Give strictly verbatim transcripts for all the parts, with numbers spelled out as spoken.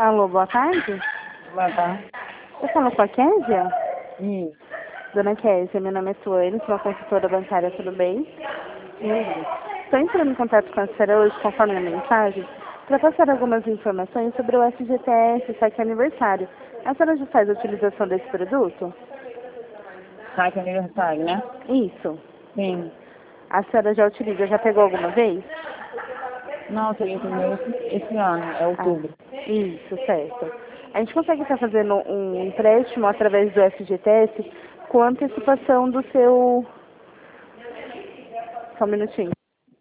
Alô, boa tarde. Boa tarde. Eu falo com a Késia? Isso. Dona Késia, meu nome é Suane, sou uma consultora bancária, tudo bem? Estou entrando em contato com a senhora hoje, conforme a mensagem, para passar algumas informações sobre o F G T S, saque aniversário. A senhora já faz a utilização desse produto? Saque aniversário, né? Isso. Sim. A senhora já utiliza, já pegou alguma vez? Não, seria o primeiro esse, esse ano, é outubro. Ah, isso, certo. A gente consegue estar fazendo um empréstimo através do F G T S com antecipação do seu... Só um minutinho.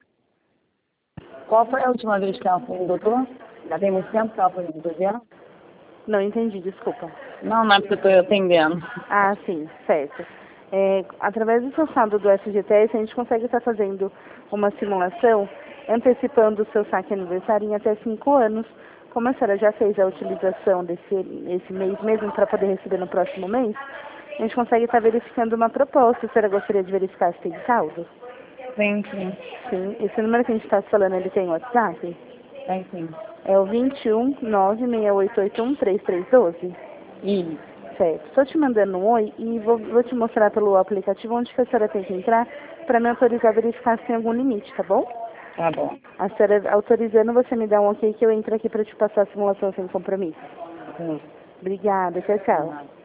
Qual foi a última vez que ela foi no doutor? Já tem muito tempo que ela foi no doutor dela? Não entendi, desculpa. Não, não é porque eu estou atendendo. Ah, sim, certo. É, através do seu saldo do F G T S, a gente consegue estar fazendo uma simulação antecipando o seu saque aniversário em até cinco anos. Como a senhora já fez a utilização desse esse mês mesmo para poder receber no próximo mês, a gente consegue estar verificando uma proposta. A senhora gostaria de verificar se tem saldo? Sim, sim. Sim. Esse número que a gente está falando, ele tem WhatsApp? Tem sim. É o vinte e um, nove seis oito oito um, três três um dois? Isso. Certo. Estou te mandando um oi e vou, vou te mostrar pelo aplicativo onde que a senhora tem que entrar para me autorizar a verificar se tem algum limite, tá bom? Tá bom. A senhora autorizando, você me dá um ok que eu entro aqui para te passar a simulação sem compromisso. Sim. Obrigada. Tchau, tchau.